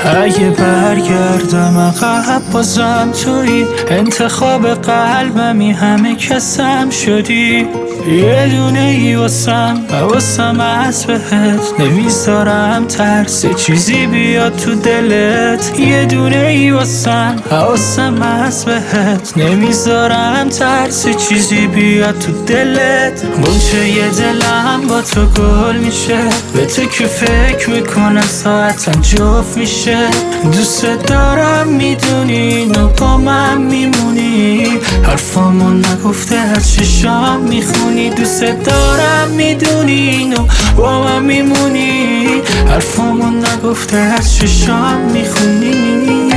اگه برگردم عقب بازم تویی، انتخاب قلبمی همه کسم شدی. یه دونه ای واسم از بهت، نمیذارم ترس چیزی بیاد تو دلت. یه دونه ای واسم از بهت، نمیذارم ترس چیزی بیاد تو دلت. بونچه یه دلم با تو گل میشه، به تو که فکر میکنم ساعتم جفت میشه. دوست دارم میدونی و با من میمونی، حرفامو نگفته از چشام میخونی. دوست دارم میدونی و با من میمونی، حرفامو نگفته از چشام میخونی.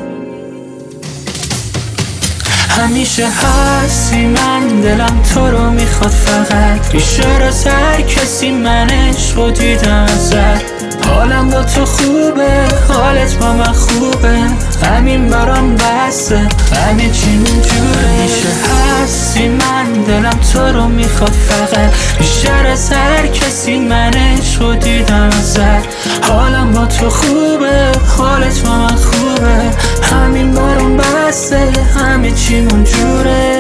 همیشه هستی، من دلم تو رو میخواد فقط. بیشتر از هر کسی من عشقو دیدم ازت. حالم با تو خوبه، حالت با من خوبه، همین برام بسه، همه چی اونجوره. همیشه هستی، من دلم تو رو میخواد فقط. بیشتر از هر کسی من عشقو دیدم ازت. حالم با تو خوبه، حالت با من خوبه، همین برام بسه، همه چی اونجوره.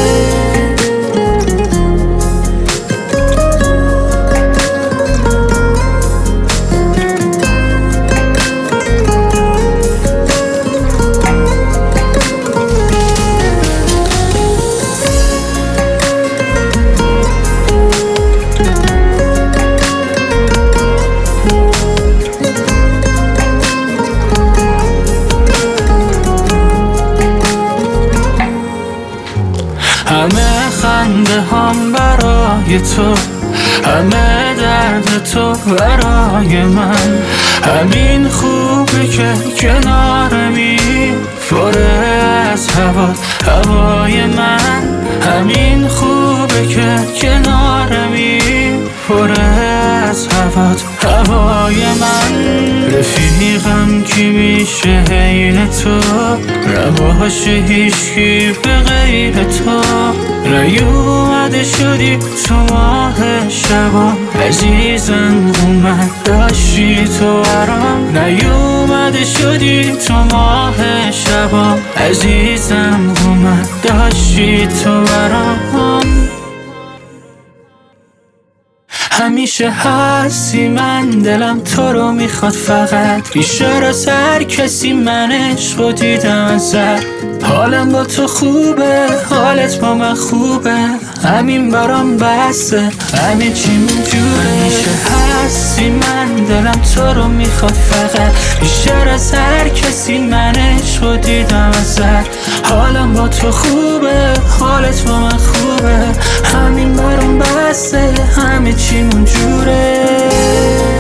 همه خنده هم برای تو، همه درد تو برای من. همین خوبه که کنارمی، پره از هوای من. همین خوبه که کنارمی، پره از هوای من. رفیقم کی میشه غیر تو، نباشه هیچکی به غیر تو. نیومده شدی تو ماه شبا، عزیزم اومد داشتی تو برام. نیومده شدی تو ماه شبا، عزیزم اومد داشتی تو برام. همیشه هستی، من دلم تو رو میخواد فقط. بیشتر از هر کسی من عشقو دیدم ازت. حالم با تو خوبه، حالت با من خوبه، همین برام بسه، همه چی اونجوره. همیشه هستی، من دلم تو رو میخواد فقط. بیشتر از هر کسی من عشقو دیدم ازت. حالم با تو خوبه، حالت با من خوبه، همین برام بسه، همه چی اونجوره.